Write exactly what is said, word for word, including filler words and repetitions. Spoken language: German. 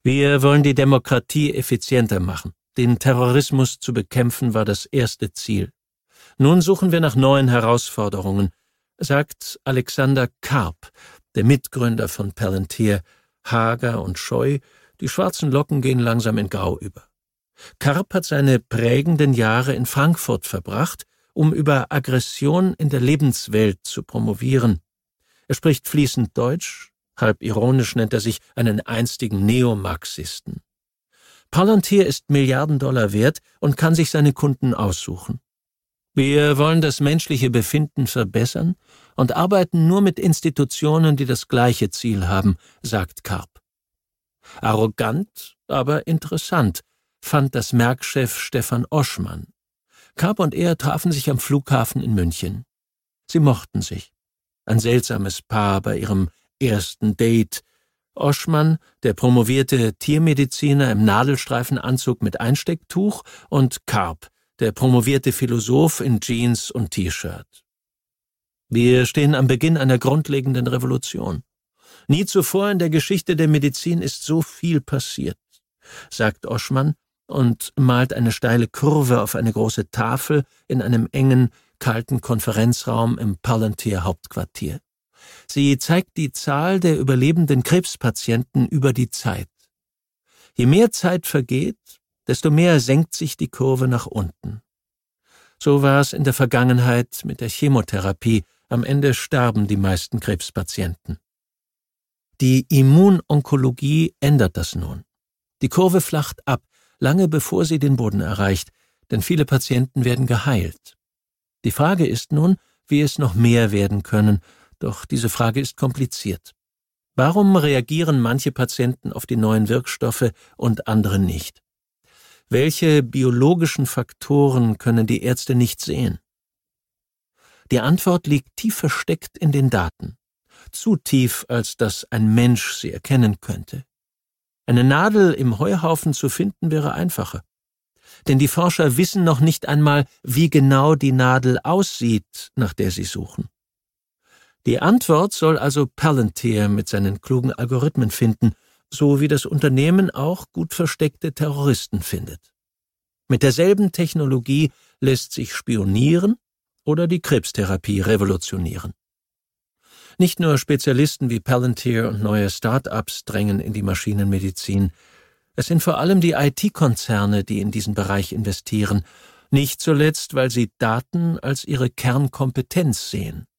Wir wollen die Demokratie effizienter machen. Den Terrorismus zu bekämpfen war das erste Ziel. Nun suchen wir nach neuen Herausforderungen, sagt Alexander Karp, der Mitgründer von Palantir. Hager und scheu, die schwarzen Locken gehen langsam in Grau über. Karp hat seine prägenden Jahre in Frankfurt verbracht, um über Aggression in der Lebenswelt zu promovieren. Er spricht fließend Deutsch, halb ironisch nennt er sich einen einstigen Neomarxisten. Palantir ist Milliarden Dollar wert und kann sich seine Kunden aussuchen. Wir wollen das menschliche Befinden verbessern und arbeiten nur mit Institutionen, die das gleiche Ziel haben, sagt Karp. Arrogant, aber interessant, fand das Merck-Chef Stefan Oschmann. Karp und er trafen sich am Flughafen in München. Sie mochten sich. Ein seltsames Paar bei ihrem ersten Date. Oschmann, der promovierte Tiermediziner im Nadelstreifenanzug mit Einstecktuch, und Karp, der promovierte Philosoph in Jeans und T-Shirt. Wir stehen am Beginn einer grundlegenden Revolution. Nie zuvor in der Geschichte der Medizin ist so viel passiert, sagt Oschmann und malt eine steile Kurve auf eine große Tafel in einem engen, kalten Konferenzraum im Palantir-Hauptquartier. Sie zeigt die Zahl der überlebenden Krebspatienten über die Zeit. Je mehr Zeit vergeht, desto mehr senkt sich die Kurve nach unten. So war es in der Vergangenheit mit der Chemotherapie. Am Ende starben die meisten Krebspatienten. Die Immunonkologie ändert das nun. Die Kurve flacht ab, lange bevor sie den Boden erreicht, denn viele Patienten werden geheilt. Die Frage ist nun, wie es noch mehr werden können, doch diese Frage ist kompliziert. Warum reagieren manche Patienten auf die neuen Wirkstoffe und andere nicht? Welche biologischen Faktoren können die Ärzte nicht sehen? Die Antwort liegt tief versteckt in den Daten. Zu tief, als dass ein Mensch sie erkennen könnte. Eine Nadel im Heuhaufen zu finden wäre einfacher. Denn die Forscher wissen noch nicht einmal, wie genau die Nadel aussieht, nach der sie suchen. Die Antwort soll also Palantir mit seinen klugen Algorithmen finden, so wie das Unternehmen auch gut versteckte Terroristen findet. Mit derselben Technologie lässt sich spionieren oder die Krebstherapie revolutionieren. Nicht nur Spezialisten wie Palantir und neue Start-ups drängen in die Maschinenmedizin. Es sind vor allem die I T-Konzerne, die in diesen Bereich investieren, nicht zuletzt, weil sie Daten als ihre Kernkompetenz sehen.